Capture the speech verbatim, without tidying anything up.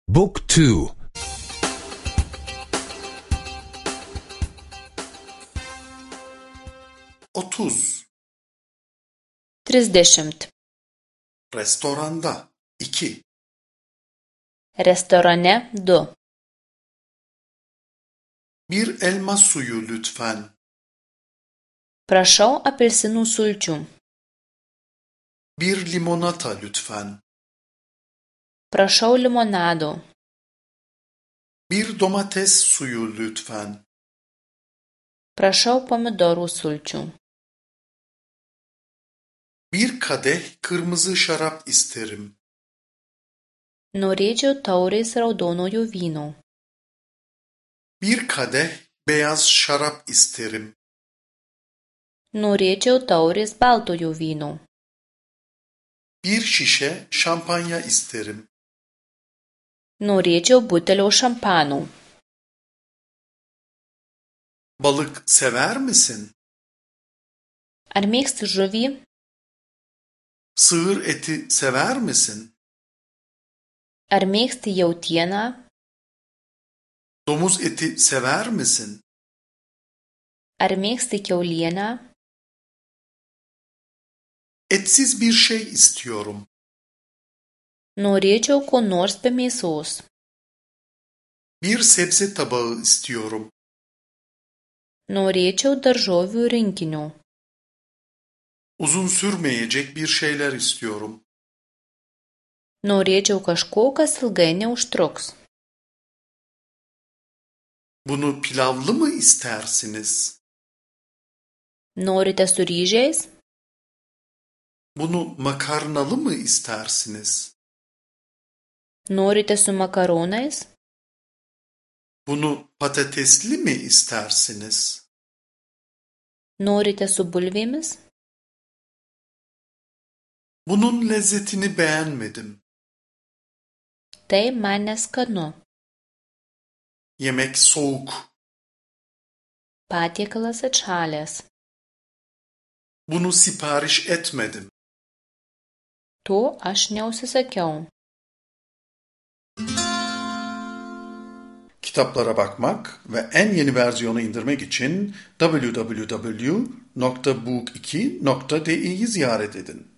Book two. otuz. Trisdešimt. Restoranda iki. Restorane du. Bir elma suyu lütfen. Prašau apelsinų sulčių. Bir limonata lütfen. Prašau limonado. Bir domates suyu lütfen. Prašau pomidorų sulčių. Bir kadeh kırmızı şarap isterim. Norėčiau taurės raudonojo vyno. Bir kadeh beyaz şarap isterim. Norėčiau taurės baltojo vyno. Bir şişe şampanya isterim. Norėčiau butelio šampano. Balık sever misin? Ar mėgsti žuvį? Sığır eti sever misin? Ar mėgsti jautieną? Domuz eti sever misin? Ar mėgsti kiaulieną? Etsiz bir şey istiyorum. Norėčiau ko nors be mėsos. Bir sebze tabağı istiyorum. Norėčiau daržovių rinkinio. Uzun sürmeyecek bir şeyler istiyorum. Norėčiau kažko, kas ilgai neužtruks. Bunu pilavlı mı istersiniz? Norite su ryžiais? Bunu makarnalı mı istersiniz? Norite su makaronais? Bunu patatesli mi istersiniz? Norite su bulvėmis? Bunun lezzetini beğenmedim. Tai man neskanu. Yemek soğuk. Patiekalas atšalęs. Bunu sipariş etmedim. To aš neužsisakiau. Kitaplara bakmak ve en yeni versiyonu indirmek için double-u double-u double-u nokta book iki nokta di'yi ziyaret edin.